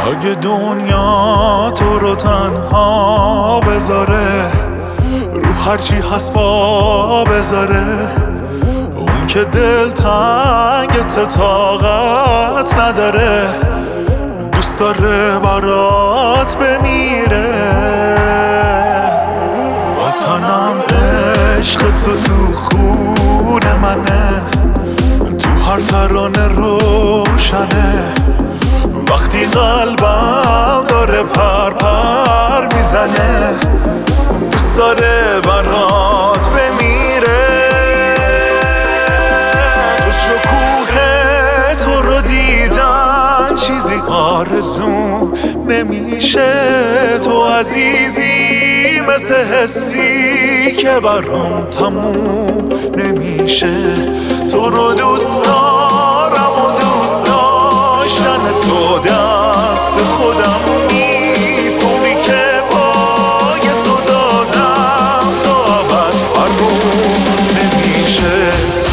اگه دنیا تو رو تنها بذاره، رو هرچی هست پا بذاره، اون که دل تنگ طاقت نداره، دوست داره برات بمیره. وطنم عشق تو خون منه، تو هر ترانه روشنه، وقتی قلبم داره پر پر میزنه، دوست داره برات بمیره. جز شکوه تو رو دیدن چیزی آرزوم نمیشه، تو عزیزی مثل حسی که برام تموم نمیشه. تو رو دوست دارم و دوست داشتن تو دست خودم نیست، اونی که پای تو دادم تا ابد برام نمیشه.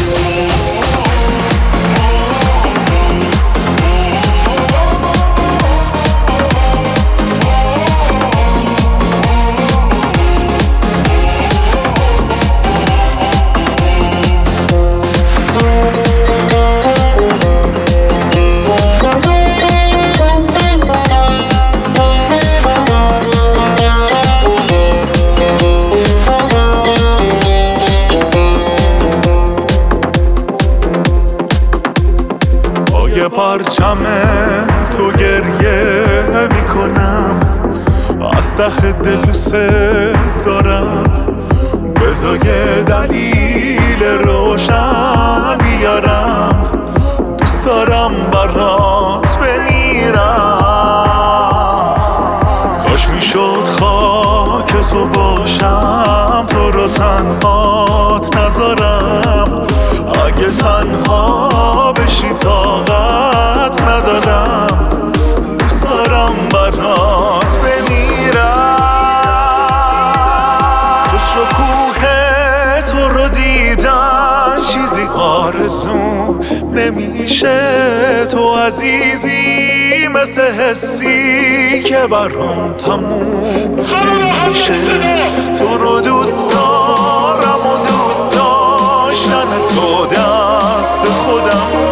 یه پرچم تو گریه میکنم، از ته دل دوست دارم، بذار یه دلیل روشن بیارم، دوست دارم برات بمیرم. کاش میشد خاک تو باشم، تو رو تنهات نذارم، اگه تنها بشی طاقت ندارم، دوست دارم برات بمیرم. جز شکوه تو رو دیدن چیزی آرزوم نمیشه، تو عزیزی مثل حسی که برام تموم نمیشه. تو رو دوست دارم و دوست داشتن تو دست خودم